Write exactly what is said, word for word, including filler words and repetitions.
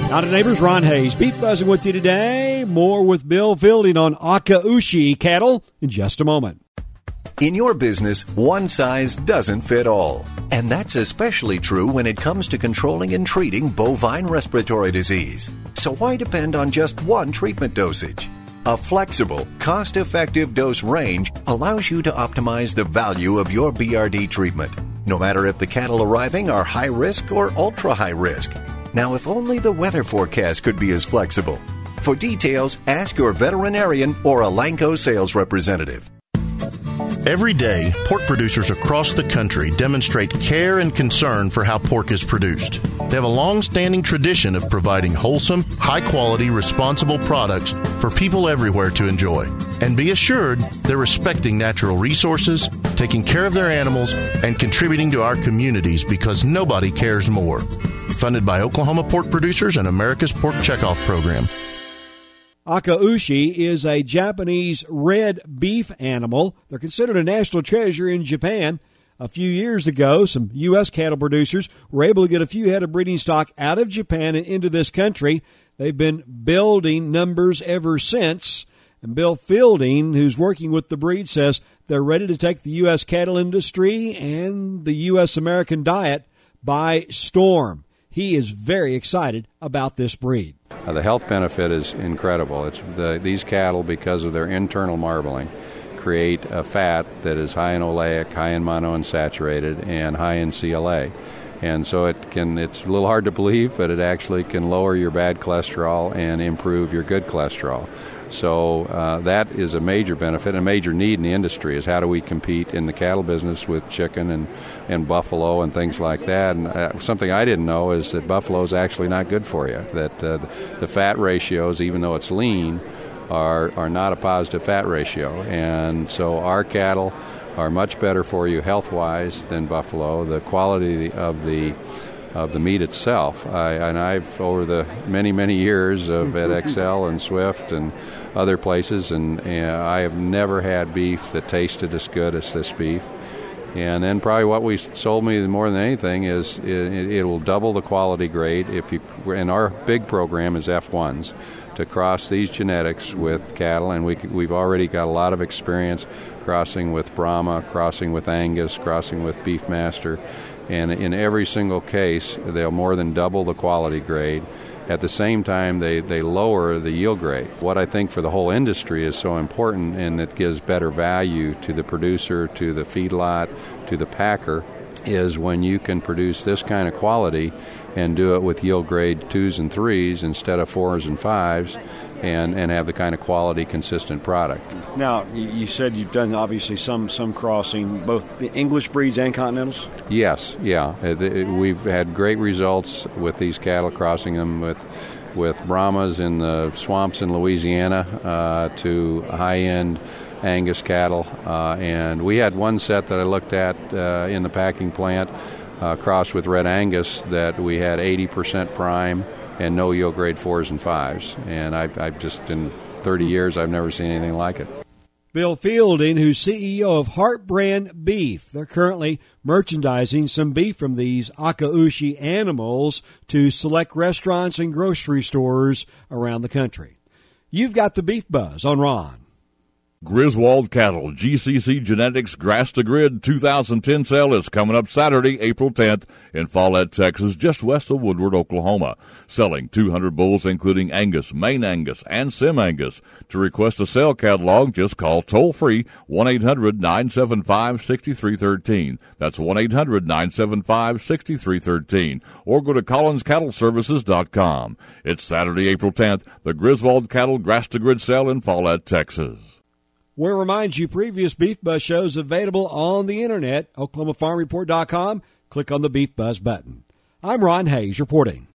Out of Neighbors, Ron Hayes. Beef Buzzing with you today. More with Bill Fielding on Akaushi cattle in just a moment. In your business, one size doesn't fit all. And that's especially true when it comes to controlling and treating bovine respiratory disease. So why depend on just one treatment dosage? A flexible, cost-effective dose range allows you to optimize the value of your B R D treatment, no matter if the cattle arriving are high risk or ultra high risk. Now, if only the weather forecast could be as flexible. For details, ask your veterinarian or Elanco sales representative. Every day, pork producers across the country demonstrate care and concern for how pork is produced. They have a long-standing tradition of providing wholesome, high-quality, responsible products for people everywhere to enjoy. And be assured they're respecting natural resources, taking care of their animals, and contributing to our communities because nobody cares more. Funded by Oklahoma Pork Producers and America's Pork Checkoff Program. Akaushi is a Japanese red beef animal. They're considered a national treasure in Japan. A few years ago, some U S cattle producers were able to get a few head of breeding stock out of Japan and into this country. They've been building numbers ever since. And Bill Fielding, who's working with the breed, says they're ready to take the U S cattle industry and the U S American diet by storm. He is very excited about this breed. Uh, the health benefit is incredible. It's the, these cattle, because of their internal marbling, create a fat that is high in oleic, high in monounsaturated, and high in C L A. And so it can, it's a little hard to believe, but it actually can lower your bad cholesterol and improve your good cholesterol. So uh, that is a major benefit, a major need in the industry is how do we compete in the cattle business with chicken and, and buffalo and things like that. And uh, something I didn't know is that buffalo is actually not good for you, that uh, the fat ratios, even though it's lean, are, are not a positive fat ratio. And so our cattle are much better for you health-wise than buffalo. The quality of the of the meat itself, I, and I've over the many many years of at X L and Swift and other places, and, and I have never had beef that tasted as good as this beef. And then probably what we sold me more than anything is it, it will double the quality grade if you. And our big program is F ones to cross these genetics with cattle, and we we've already got a lot of experience crossing with Brahma, crossing with Angus, crossing with Beefmaster, and in every single case they'll more than double the quality grade. At the same time, they, they lower the yield grade. What I think for the whole industry is so important, and it gives better value to the producer, to the feedlot, to the packer, is when you can produce this kind of quality and do it with yield grade twos and threes instead of fours and fives, and, and have the kind of quality, consistent product. Now, you said you've done obviously some some crossing, both the English breeds and Continentals? Yes, yeah. We've had great results with these cattle, crossing them with with Brahmas in the swamps in Louisiana uh, to high-end Angus cattle. Uh, and we had one set that I looked at uh, in the packing plant, uh, crossed with Red Angus, that we had eighty percent prime and no yield grade fours and fives. And I, I've just, in thirty years, I've never seen anything like it. Bill Fielding, who's C E O of Heart Brand Beef. They're currently merchandising some beef from these Akaushi animals to select restaurants and grocery stores around the country. You've got the Beef Buzz on Ron. Griswold Cattle G C C Genetics Grass to Grid two thousand ten sale is coming up Saturday, April tenth in Follett, Texas, just west of Woodward, Oklahoma. Selling two hundred bulls, including Angus, Maine Angus, and Sim Angus. To request a sale catalog, just call toll-free one eight hundred nine seven five six three one three. That's one eight hundred nine seven five six three one three. Or go to collins cattle services dot com. It's Saturday, April tenth, the Griswold Cattle Grass to Grid sale in Follett, Texas. We remind you, previous Beef Buzz shows available on the internet, oklahoma farm report dot com. Click on the Beef Buzz button. I'm Ron Hayes reporting.